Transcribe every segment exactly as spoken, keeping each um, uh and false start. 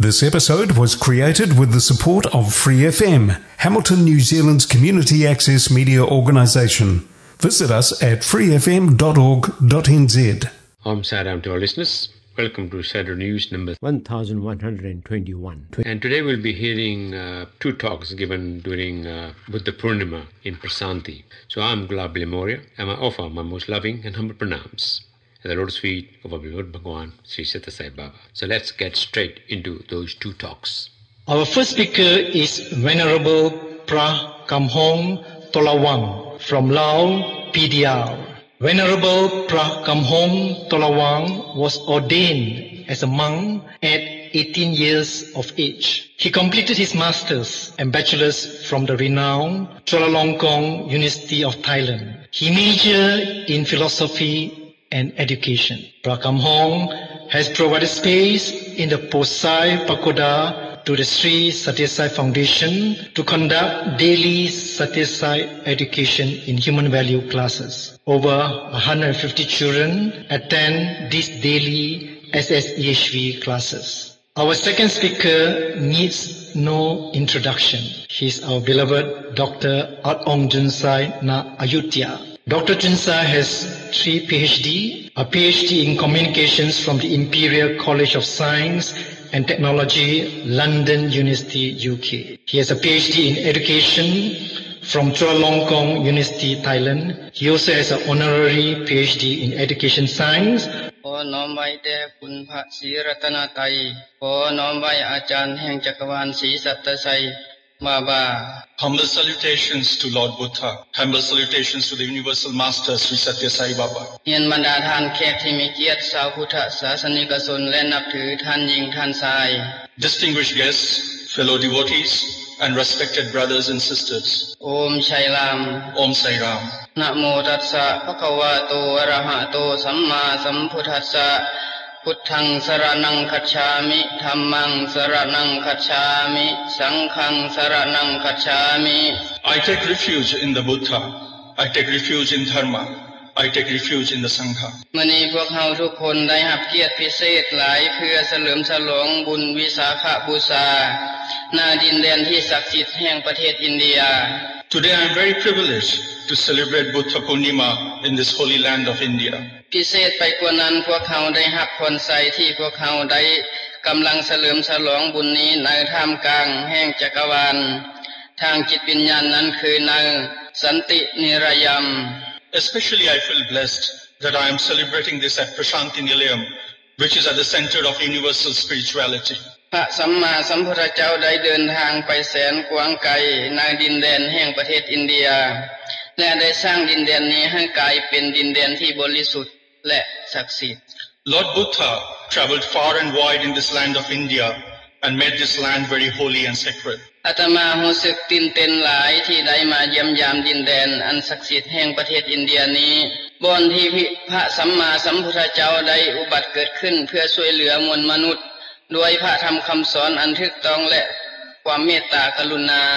This episode was created with the support of Free F M, Hamilton, New Zealand's community access media organisation. Visit us at free f m dot org dot n z. I'm Sadam to our listeners. Welcome to Sadar News number one thousand one hundred twenty-one. And today we'll be hearing uh, two talks given during uh, Buddha Purnima in Prasanthi. So I'm Gulab Lemoria, and I offer my most loving and humble pranams at the lotus feet of our beloved Bhagwan, Sri Sathya Sai Baba. So let's get straight into those two talks. Our first speaker is Venerable Pra Kamhong Tolawang from Lao, P D R. Venerable Pra Kamhong Tolawang was ordained as a monk at eighteen years of age. He completed his master's and bachelor's from the renowned Chulalongkorn University of Thailand. He majored in philosophy and education. Pra Kamhong has provided space in the Posai Pagoda to the Sri Sathya Sai Foundation to conduct daily Sathya Sai education in human value classes. Over one hundred fifty children attend these daily S S E H V classes. Our second speaker needs no introduction. He is our beloved Doctor Atong Junsai Na Ayutthaya. Doctor Junsai has three P H D, a P H D in Communications from the Imperial College of Science and Technology, London University, U K. He has a P H D in Education from Chulalongkorn University, Thailand. He also has an honorary P H D in Education Science. ขอน้อมไว้แด่คุณพระศรีรัตนตรัยขอน้อมไว้อาจารย์แห่งจักรวาลศรีสัตไซบาบา Humble salutations to Lord Buddha. Humble salutations to the Universal Master Sri Sathya Sai Baba. เฮียนบรรดาท่านแขกที่มีเกียรติชาวพุทธศาสนิกชนและนับถือท่านหญิงท่านชาย Distinguished guests, fellow devotees, and respected brothers and sisters. โอมชัยราม Om Sai Ram. นะโมตัสสะภะคะวะโตอะระหะโตสัมมาสัมพุทธัสสะพุทธังสรณังคัจฉามิธัมมังสรณังคัจฉามิสังฆังสรณังคัจฉามิ I take refuge in the Buddha. I take refuge in Dharma. I take refuge in the Sangha. มื้อนี้พวกเฮาทุกคนได้รับเกียรติพิเศษหลายเพื่อเฉลิมฉลองบุญวิสาขบูชาณดินแดนที่ศักดิ์สิทธิ์แห่งประเทศอินเดีย Today I am very privileged to celebrate Buddha Purnima in this holy land of India. พิเศษไปกว่านั้นพวกเขาได้รับผลใสที่พวกเขาได้กำลังเฉลิมฉลองบุญนี้ในท่ามกลางแห่งจักรวาลทางจิตวิญญาณนั้นคือในสันตินิรยม Especially I feel blessed that I am celebrating this at Prasanthi Nilayam, which is at the center of universal spirituality. พระสัมมาสัมพุทธเจ้าได้เดินทางไปแสนกว้างไกลในดินแดนแห่งประเทศอินเดียและได้สร้างดินแดนนี้ให้กลายเป็นดินแดนที่บริสุทธิ์และศักดิ์สิทธิ์ Lord Buddha traveled far and wide in this land of India and made this land very holy and sacred. อาตมารู้สึกตื่นเต้นหลายที่ได้มาเยี่ยมยามดินแดนอันศักดิ์สิทธิ์แห่งประเทศอินเดียนี้บอนที่พระสัมมาสัมพุทธเจ้าได้อุบัติเกิดขึ้นเพื่อช่วยเหลือมวลมนุษย์ด้วยพระธรรมคำสอนอันถูกต้องและความเมตตากรุณา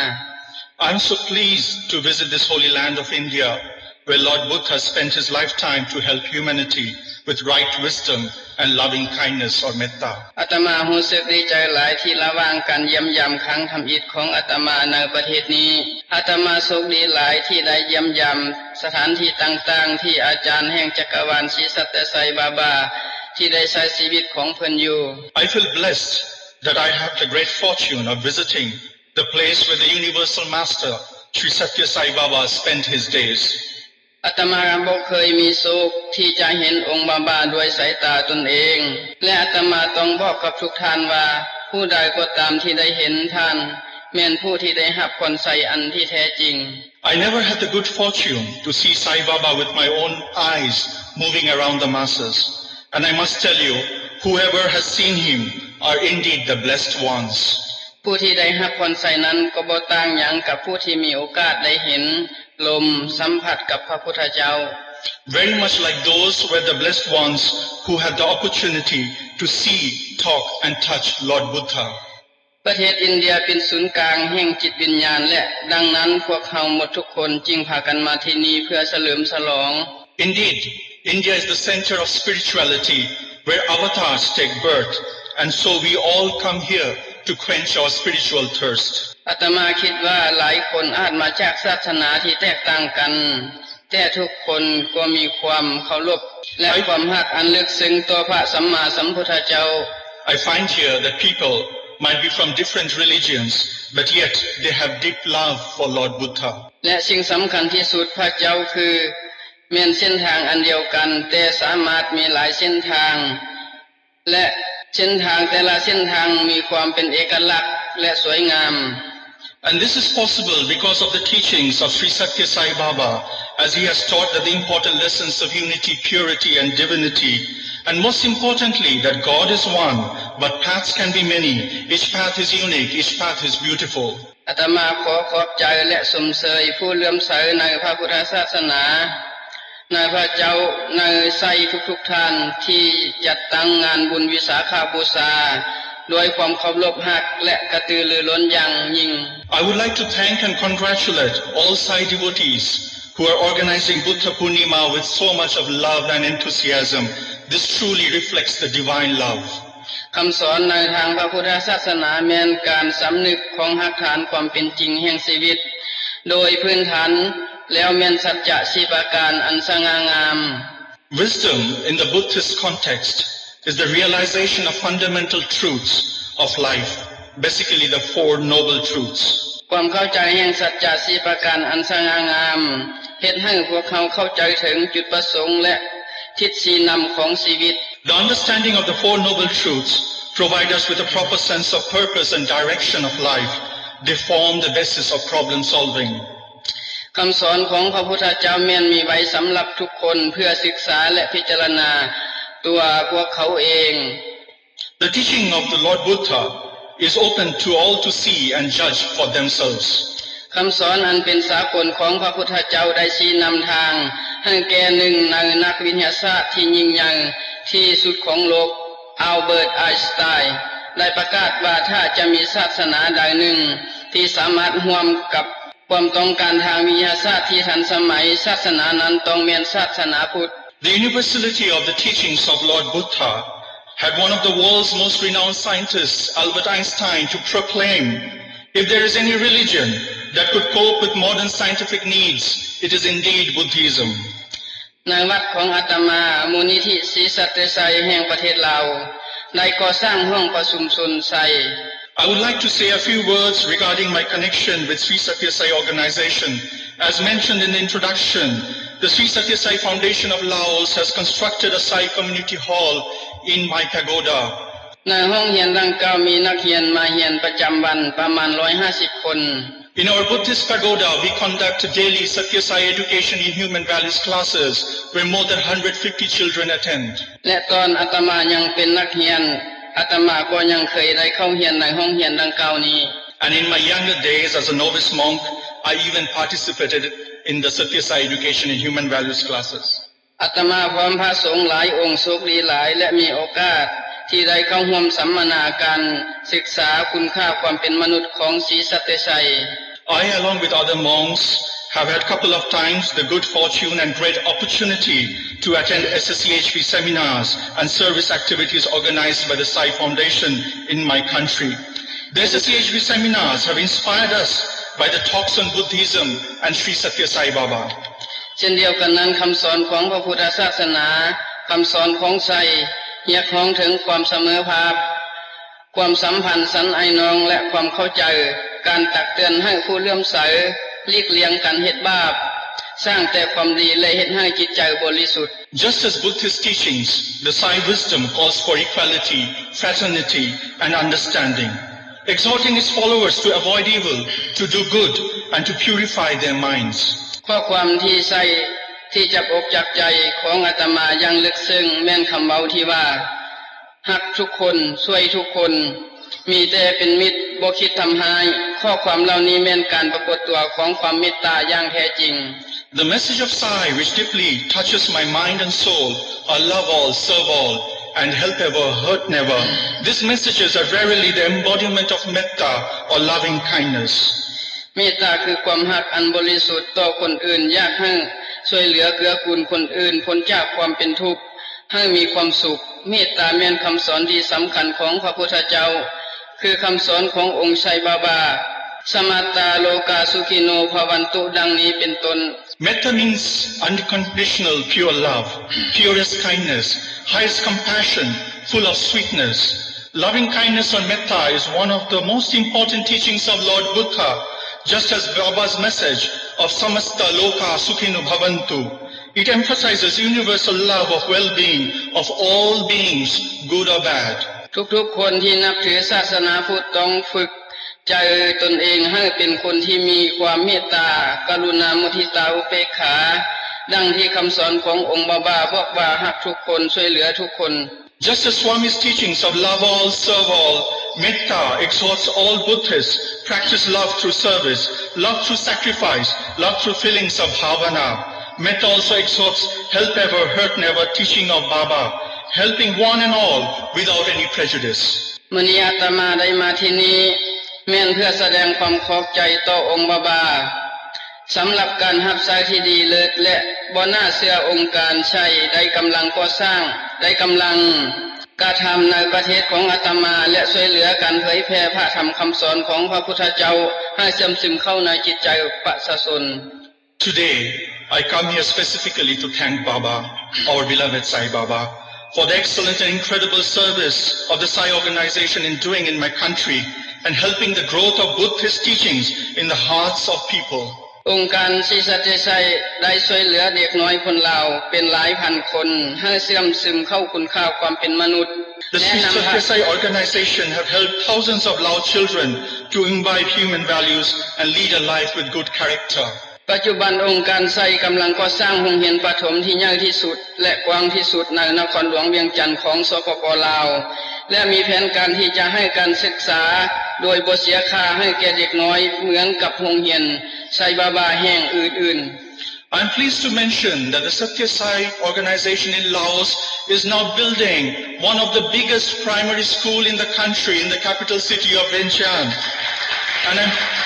I am so pleased to visit this holy land of India where Lord Buddha spent his lifetime to help humanity with right wisdom and loving kindness or metta. อาตมารู้สึกดีใจหลายที่ระหว่างการเยี่ยมยามครั้งทำอิฐของอาตมาในประเทศนี้อาตมาโชคดีหลายที่ได้เยี่ยมยามสถานที่ต่างๆที่อาจารย์แห่งจักรวาลศรีสัตย์ไซบาบาที่ได้ใช้ชีวิตของเพิ่นอยู่ I feel blessed that I have the great fortune of visiting the place where the Universal Master Sri Sathya Sai Baba spent his days. อาตมาบ่เคยมีสุขที่จะเห็นองค์บาบาด้วยสายตาตนเองและอาตมาต้องบอกกับทุกท่านว่าผู้ใดก็ตามที่ได้เห็นท่านแม้นผู้ที่ได้รับผลใสอันที่แท้จริง I never had the good fortune to see Sai Baba with my own eyes moving around the masses. And I must tell you, whoever has seen him are indeed the blessed ones. ผู้ที่ได้รับผลใสนั้นก็บ่ต่างหยังกับผู้ที่มีโอกาสได้เห็นลมสัมผัสกับพระพุทธเจ้า Very much like those were the blessed ones who had the opportunity to see, talk and touch Lord Buddha. ประเทศอินเดียเป็นศูนย์กลางแห่งจิตวิญญาณและดังนั้นพวกเขาหมดทุกคนจึงพากันมาที่นี่เพื่อเฉลิมฉลอง Indeed, India is the center of spirituality where avatars take birth and so we all come here to quench our spiritual thirst. อาตมาคิดว่าหลายคนอาจมาจากศาสนาที่แตกต่างกันแต่ทุกคนก็มีความเคารพและความรักอันลึกซึ้งต่อพระสัมมาสัมพุทธเจ้า I find here that people might be from different religions, but yet they have deep love for Lord Buddha. และสิ่งสำคัญที่สุดพระเจ้าคือแม้นเส้นทางอันเดียวกันแต่สามารถมีหลายเส้นทางและเส้นทางแต่ละเส้นทางมีความเป็นเอกลักษณ์และสวยงาม And this is possible because of the teachings of Sri Sathya Sai Baba, as he has taught that the important lessons of unity, purity and divinity, and most importantly that God is one, but paths can be many. Each path is unique, each path is beautiful. อาตมาขอขอบใจและสมเสยผู้เลื่อมใสในพระพุทธศาสนาในพระเจ้าในใส่ทุกๆท่านที่จัดตั้งงานบุญวิสาขบูชาด้วยความเคารพรักและกระตือรือร้นอย่างยิ่ง I would like to thank and congratulate all Sai devotees who are organizing Buddha Purnima with so much of love and enthusiasm. This truly reflects the divine love. คำสอนในทางพระพุทธศาสนาแม้นการสำนึกของหลักฐานความเป็นจริงแห่งชีวิตโดยพื้นฐานแล้วแม้นสัจจะสี่ประการอันสง่างาม Wisdom in the Buddhist context is the realization of fundamental truths of life, basically the four noble truths. ความเข้าใจแห่งสัจจะสี่ประการอันสง่างามเฮ็ดให้พวกเขาเข้าใจถึงจุดประสงค์และทิศชี้นำของชีวิต The understanding of the four noble truths provide us with a proper sense of purpose and direction of life. They form the basis of problem solving. คำสอนของพระพุทธเจ้าแม้นมีไว้สำหรับทุกคนเพื่อศึกษาและพิจารณาตัวพวกเขาเอง The teaching of the Lord Buddha is open to all to see and judge for themselves. คำสอนอันเป็นสากลของพระพุทธเจ้าได้ชี้นำทางให้แก่หนึ่งในนักวิทยาศาสตร์ที่ยิ่งใหญ่ที่สุดของโลกอัลเบิร์ตไอน์สไตน์ได้ประกาศว่าถ้าจะมีศาสนาใดหนึ่งที่สามารถร่วมกับความต้องการทางวิทยาศาสตร์ที่ทันสมัยศาสนานั้นต้องเป็นศาสนาพุทธ The universality of the teachings of Lord Buddha had one of the world's most renowned scientists, Albert Einstein, to proclaim, if there is any religion that could cope with modern scientific needs, it is indeed Buddhism. ในวัดของอาตมามูลนิธิศรีสัตยไซแห่งประเทศลาวได้ก่อสร้างห้องประชุมชนไซ I would like to say a few words regarding my connection with Sri Sathya Sai organization. As mentioned in the introduction, the Sri Sathya Sai Foundation of Laos has constructed a Sai community hall in my pagoda. ในห้องเรียนดังกล่าวมีนักเรียนมาเรียนประจำวันประมาณหนึ่งร้อยห้าสิบคน In our Buddhist pagoda, we conduct daily Sathya Sai education in human values classes where more than one hundred fifty children attend. และตอนอาตมายังเป็นนักเรียนอาตมาก็ยังเคยได้เข้าเรียนในห้องเรียนดังกล่าวนี้ And in my younger days as a novice monk, I even participated in the Sathya Sai education in human values classes. อาตมาพร้อมพระสงฆ์หลายองค์โชคดีหลายและมีโอกาสที่ได้เข้าร่วมสัมมนาการศึกษาคุณค่าความเป็นมนุษย์ของศรีสัตยไซ I, along with other monks, have had a couple of times the good fortune and great opportunity to attend S S C H V seminars and service activities organized by the Sai Foundation in my country. The S S C H V seminars have inspired us by the talks on Buddhism and Sri Sathya Sai Baba. เช่นเดียวกันนั้นคำสอนของพระพุทธศาสนาคำสอนของไซเรียกร้องถึงความเสมอภาคความสัมพันธ์สันไอน้องและความเข้าใจการตักเตือนให้ผู้เลื่อมใสหลีกเลี่ยงการเฮ็ดบาปสร้างแต่ความดีและเฮ็ดให้จิตใจบริสุทธิ์ Just as Buddhist teachings, the Sai wisdom calls for equality, fraternity and understanding, exhorting its followers to avoid evil, to do good and to purify their minds. ข้อความที่ใส่ที่จับอกจับใจของอาตมายังลึกซึ้งแม่นคำเว้าที่ว่าฮักทุกคนช่วยทุกคนมีแต่เป็นมิตรบ่คิดทำร้ายข้อความเหล่านี้แม่นการปรากฏตัวของความเมตตาอย่างแท้จริง The message of Sai, which deeply touches my mind and soul, are love all, serve all, and help ever, hurt never. These messages are verily the embodiment of metta or loving kindness. เมตตาคือความรักอันบริสุทธิ์ต่อคนอื่นอยากให้ช่วยเหลือเกื้อกูลคนอื่นพ้นจากความเป็นทุกข์ให้มีความสุขเมตตาแม่นคำสอนที่สำคัญของพระพุทธเจ้าคือคำสอนขององค์ไซบาบาสมัตตาโลกาสุขิโนภวันตุดังนี้เป็นต้น Metta means unconditional pure love, purest kindness, highest compassion, full of sweetness. Loving kindness or metta is one of the most important teachings of Lord Buddha, just as Baba's message of Samasta Loka Sukhino Bhavantu. It emphasizes universal love of well-being of all beings, good or bad. ทุกๆคนที่นับถือศาสนาพุทธต้องฝึกใจตนเองให้เป็นคนที่มีความเมตตากรุณามุทิตาอุเบกขาดังที่คำสอนขององค์บาบาบอกว่ารักทุกคนช่วยเหลือทุกคน Just as Swami's teachings of love all, serve all, metta exhorts all Buddhists, practice love through service, love through sacrifice, love through feelings of bhavana. Metta also exhorts help ever, hurt never, teaching of Baba, helping one and all without any prejudice. มื้อนี้อาตมาได้มาที่นี้แม่นเพื่อแสดงความขอบใจต่อองค์บาบาสำหรับการรับใช้ที่ดีเลิศและบ่น่าเชื่อองค์การใช้ได้กำลังก่อสร้างได้กำลังกระทำในประเทศของอาตมาและช่วยเหลือการเผยแพร่พระธรรมคำสอนของพระพุทธเจ้าให้ซึมซึมเข้าในจิตใจประชาชน Today I come here specifically to thank Baba, our beloved Sai Baba, for the excellent and incredible service of the Sai organization in doing in my country and helping the growth of Buddhist teachings in the hearts of people. องค์การศรีสัจไซได้ช่วยเหลือเด็กน้อยคนลาวเป็นหลายพันคนให้เสื่อมซึมเข้าคุณค่าความเป็นมนุษย์ The Sri Satyasai organization have helped thousands of Lao children to imbibe human values and lead a life with good character. ปัจจุบันองค์การไซกำลังก่อสร้างโรงเรียนประถมที่ใหญ่ที่สุดและกว้างที่สุดในนครหลวงเวียงจันทร์ของสปป.ลาวและมีแผนการที่จะให้การศึกษาโดยบ่เสียค่าให้แก่เด็กน้อยเหมือนกับโรงเรียนไซบาบาแห่งอื่นๆ I'm pleased to mention that the Satya Sai organization in Laos is now building one of the biggest primary school in the country in the capital city of Vientiane. And,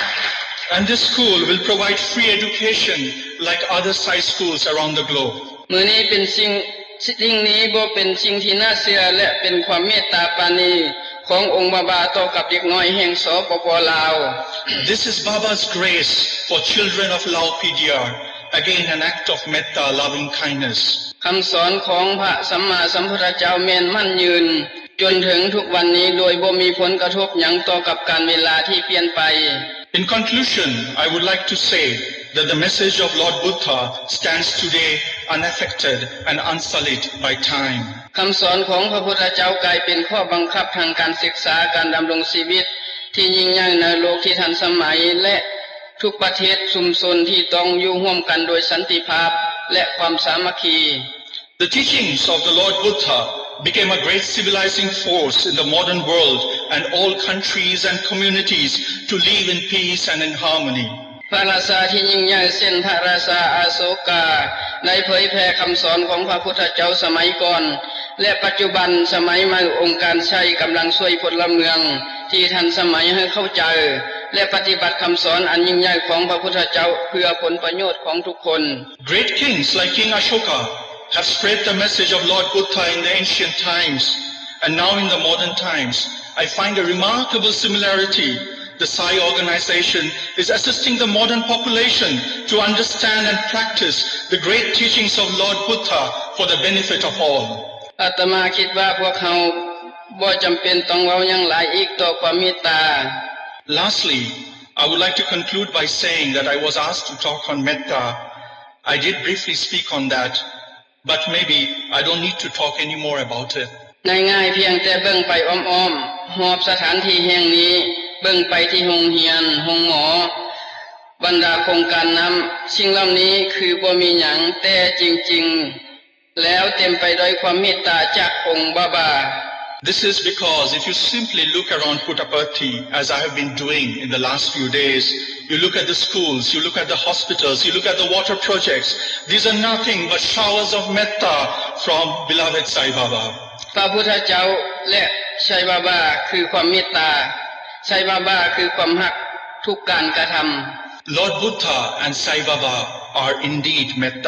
and this school will provide free education like other Sai schools around the globe. มื้อนี้เป็นสิ่งสิ่งนี้บ่เป็นสิ่งที่น่าเชื่อและเป็นความเมตตาปราณีขององค์บาบาต่อกับเด็กน้อยแห่งสปป.ลาว This is Baba's grace for children of Lao พี ดี อาร์ again an act of metta loving kindness คำสอนของพระสัมมาสัมพุทธเจ้าแม่นมั่นยืนจนถึงทุกวันนี้โดยบ่มีผลกระทบหยังต่อกับการเวลาที่เปลี่ยนไป In conclusion, I would like to say that the message of Lord Buddha stands today unaffected and unsullied by time. คำสอนของพระพุทธเจ้ากลายเป็นข้อบังคับทางการศึกษาการดำรงชีวิตที่ยิ่งใหญ่ในโลกที่ทันสมัยและทุกประเทศชุมชนที่ต้องอยู่ร่วมกันโดยสันติภาพและความสามัคคี The teachings of the Lord Buddha became a great civilizing force in the modern world and all countries and communities to live in peace and in harmony. พระราชาที่ยิ่งใหญ่เช่นพระราชาอาโศกาได้เผยแผ่คำสอนของพระพุทธเจ้าสมัยก่อนและปัจจุบันสมัยใหม่องค์การใช้กำลังช่วยพลเมืองที่ทันสมัยให้เข้าใจและปฏิบัติคำสอนอันยิ่งใหญ่ของพระพุทธเจ้าเพื่อผลประโยชน์ของทุกคน Great kings like King Ashoka have spread the message of Lord Buddha in the ancient times and now in the modern times. I find a remarkable similarity. The Sai organization is assisting the modern population to understand and practice the great teachings of Lord Buddha for the benefit of all. อาตมาคิดว่าพวกเขาบ่จำเป็นต้องเว้าหยังหลายอีกต่อความเมตตา Lastly, I would like to conclude by saying that I was asked to talk on metta. I did briefly speak on that, but maybe I don't need to talk any more about it. ง่ายๆเพียงแต่เบิ่งไปอ้อมๆหอบสถานที่แห่งนี้เบิ่งไปที่โรงเรียนโรงหมอบรรดาโครงการนำสิ่งเหล่านี้คือบ่มีหยังแต่จริงๆแล้วเต็มไปด้วยความเมตตาจากองค์บาบา This is because if you simply look around Puttaparthi, as I have been doing in the last few days, you look at the schools, you look at the hospitals, you look at the water projects, these are nothing but showers of metta from beloved Sai Baba. พระพุทธเจ้าและไซบาบาคือความเมตตาไซบาบาคือความรักทุกการกระทำ Lord Buddha and Sai Baba are indeed metta,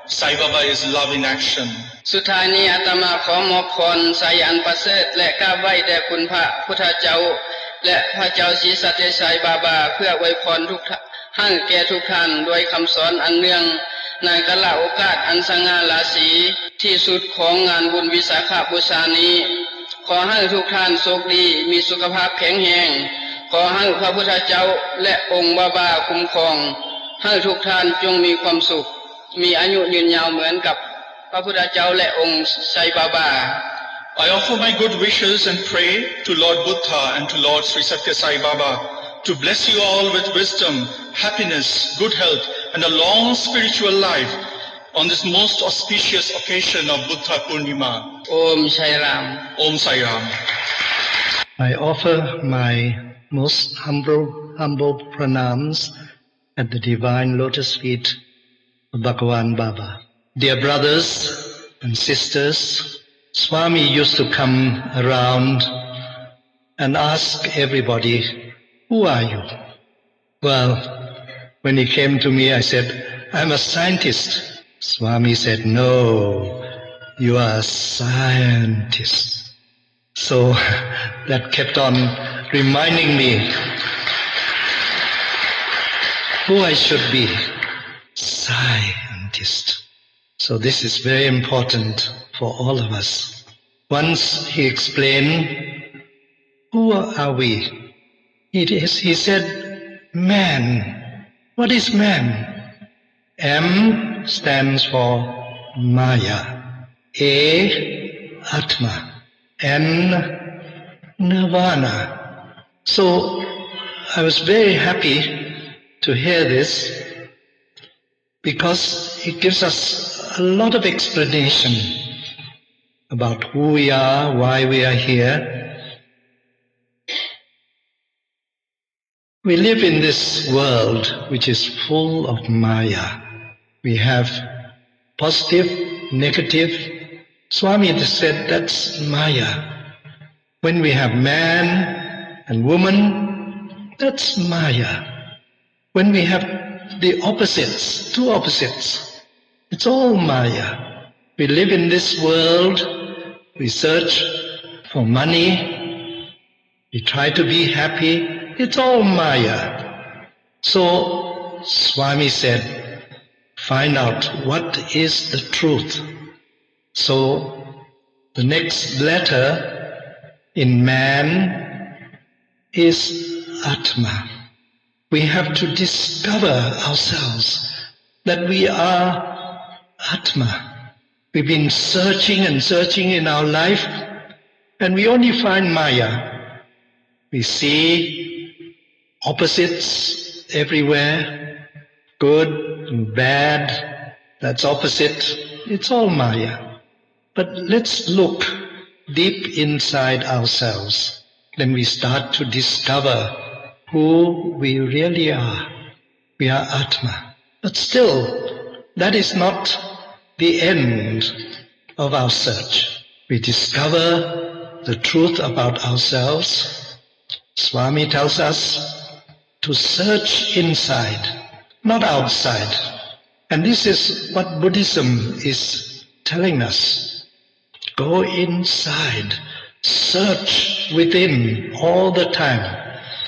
Sai Baba is love in action. สุดท้ายนี้อาตมาขอมอบพรใส่อันประเสริฐและกราบไหว้แด่คุณพระพุทธเจ้าและพระเจ้าศรีสัตย์ไซบาบาเพื่ออวยพรทุกท่านแก่ทุกท่านด้วยคำสอนอันเนื่องในกาลโอกาสอันสง่าราศีที่สุดของงานบุญวิสาขบูชานี้ขอให้ทุกท่านโชคดีมีสุขภาพแข็งแรงขอให้พระพุทธเจ้าและองค์บาบาคุ้มครองให้ทุกท่านจงมีความสุขมีอายุยืนยาวเหมือนกับพระพุทธเจ้าและองค์ไซบาบา I offer my good wishes and pray to Lord Buddha and to Lord Sri Satya Sai Baba to bless you all with wisdom, happiness, good health, and a long spiritual life on this most auspicious occasion of Buddha Purnima. Om Sai Ram. Om Sai Ram. I offer my most humble, humble pranams at the divine lotus feet of Bhagavan Baba. Dear brothers and sisters, Swami used to come around and ask everybody, who are you? Well, when he came to me, I said, I'm a scientist. Swami said, no, you are a scientist. So that kept on reminding me who I should be, scientist. So this is very important for all of us. Once he explained, who are we? He, he said, man. What is man? M stands for Maya. A, Atma. N, Nirvana. So I was very happy to hear this because it gives us a lot of explanation about who we are, why we are here. We live in this world which is full of Maya. We have positive, negative. Swami said that's Maya. When we have man and woman, that's Maya. When we have the opposites, two opposites, it's all Maya. We live in this world, we search for money, we try to be happy, it's all Maya. So Swami said, find out what is the truth. So the next letter in man is Atma. We have to discover ourselves that we are Atma. We've been searching and searching in our life and we only find Maya. We see opposites everywhere, good and bad, that's opposite. It's all Maya. But let's look deep inside ourselves. Then we start to discover who we really are. We are Atma. But still, that is not the end of our search. We discover the truth about ourselves. Swami tells us to search inside, not outside. And this is what Buddhism is telling us. Go inside, search within all the time.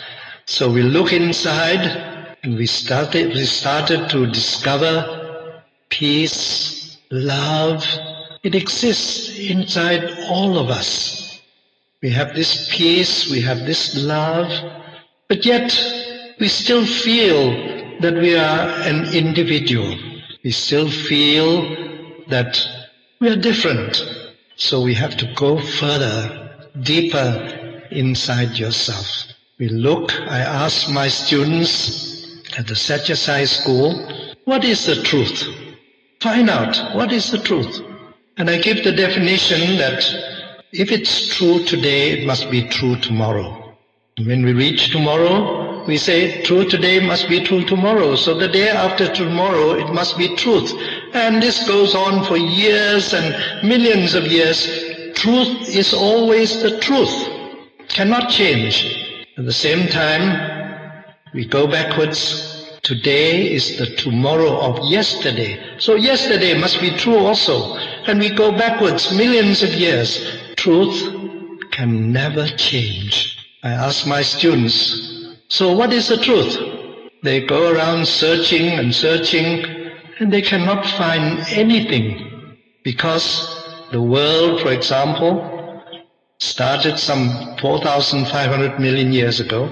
So we look inside and we started, we started to discover peace, love. It exists inside all of us. We have this peace, we have this love, but yet we still feel that we are an individual. We still feel that we are different. So we have to go further, deeper inside yourself. We look, I ask my students at the Satya Sai school, what is the truth? Find out what is the truth. And I give the definition that if it's true today, it must be true tomorrow. And when we reach tomorrow, we say true today must be true tomorrow. So the day after tomorrow, it must be truth. And this goes on for years and millions of years. Truth is always the truth, cannot change. At the same time, we go backwards Today is the tomorrow of yesterday. So yesterday must be true also. And we go backwards millions of years. Truth can never change. I ask my students, so what is the truth? They go around searching and searching, and they cannot find anything. Because the world, for example, started some four thousand five hundred million years ago.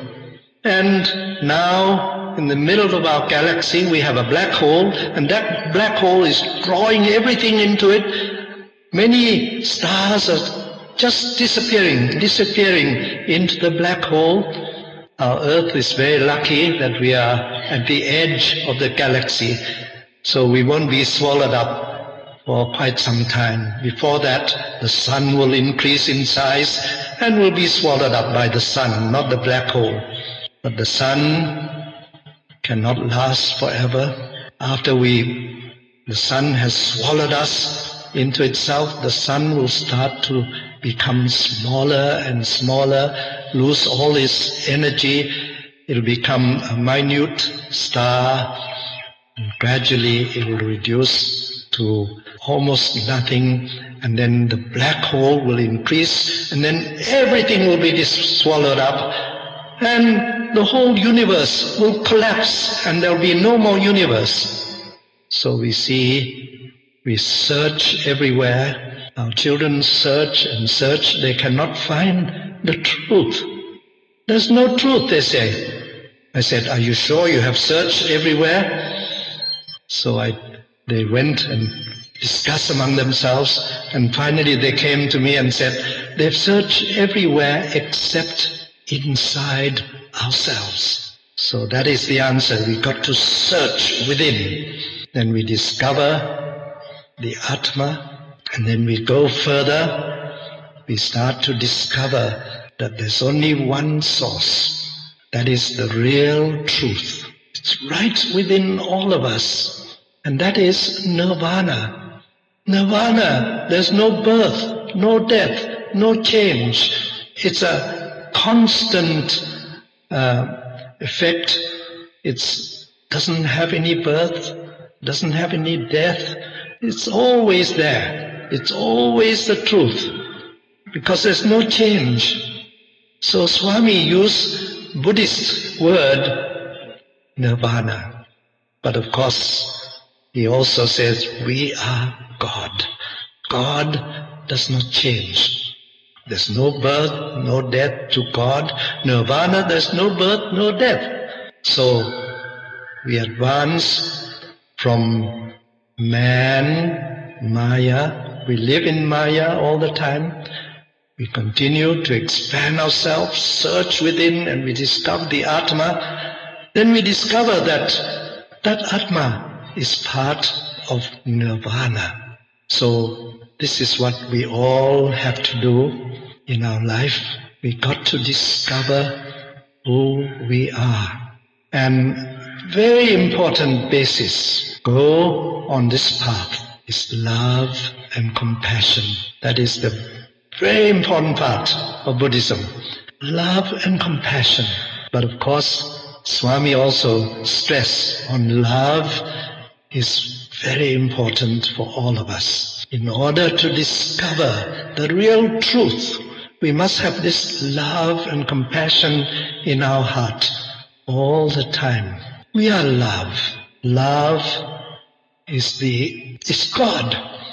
And now, in the middle of our galaxy, we have a black hole, and that black hole is drawing everything into it. Many stars are just disappearing, disappearing into the black hole. Our Earth is very lucky that we are at the edge of the galaxy, so we won't be swallowed up for quite some time. Before that, the sun will increase in size and will be swallowed up by the sun, not the black hole. But the sun cannot last forever. After we, the sun has swallowed us into itself, the sun will start to become smaller and smaller, lose all its energy. It will become a minute star, and gradually it will reduce to almost nothing, and then the black hole will increase, and then everything will be swallowed up, and the whole universe will collapse, and there will be no more universe. So we see, we search everywhere. Our children search and search. They cannot find the truth. There's no truth, they say. I said, are you sure you have searched everywhere? So I, they went and discussed among themselves, and finally they came to me and said, they've searched everywhere except inside ourselves. So that is the answer. We got to search within. Then we discover the Atma, and then we go further. We start to discover that there's only one source. That is the real truth. It's right within all of us. And that is nirvana. Nirvana, there's no birth, no death, no change. It's a constant uh, effect. It doesn't have any birth, doesn't have any death. It's always there. It's always the truth, because there's no change. So Swami used Buddhist word nirvana. But of course, he also says we are God. God does not change. There's no birth, no death to God. Nirvana, there's no birth, no death. So we advance from man, Maya. We live in Maya all the time. We continue to expand ourselves, search within, and we discover the Atma. Then we discover that that Atma is part of Nirvana. So this is what we all have to do in our life. We got to discover who we are. And very important basis, go on this path, is love and compassion. That is the very important part of Buddhism. Love and compassion. But of course, Swami also stressed on love is very important for all of us. In order to discover the real truth, we must have this love and compassion in our heart all the time. We are love. Love is the is God.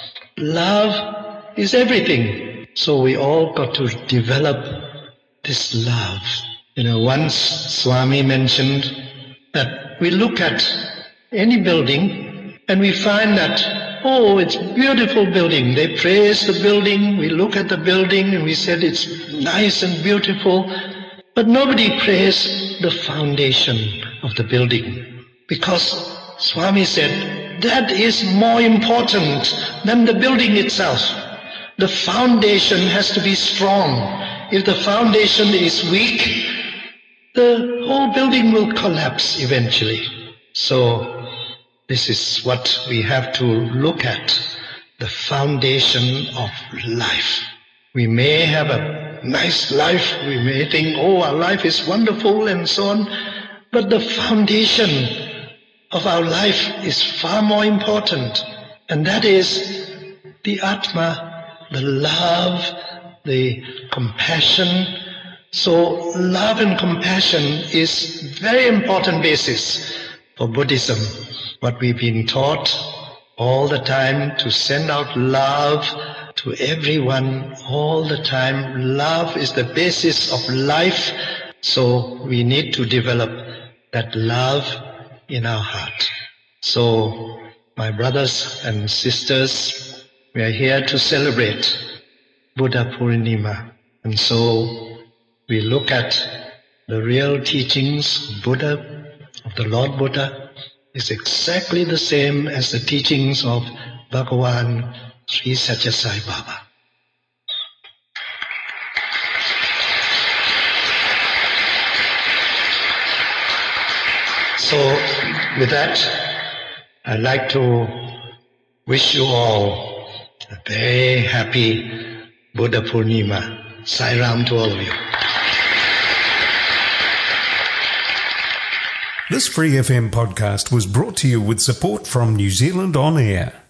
Love is everything. So we all got to develop this love. You know, once Swami mentioned that we look at any building and we find that, oh, it's a beautiful building. They praise the building. We look at the building and we said it's nice and beautiful. But nobody praised the foundation of the building, because Swami said that is more important than the building itself. The foundation has to be strong. If the foundation is weak, the whole building will collapse eventually. So this is what we have to look at, the foundation of life. We may have a nice life, we may think, oh, our life is wonderful and so on, but the foundation of our life is far more important, and that is the Atma, the love, the compassion. So love and compassion is very important basis for Buddhism. What we've been taught all the time, to send out love to everyone all the time. Love is the basis of life, so we need to develop that love in our heart. So, my brothers and sisters, we are here to celebrate Buddha Purnima, and so we look at the real teachings of Buddha, of the Lord Buddha, is exactly the same as the teachings of Bhagavan Sri Satya Sai Baba. So, with that, I'd like to wish you all a very happy Buddha Purnima. Sai Ram to all of you. This Free F M podcast was brought to you with support from New Zealand On Air.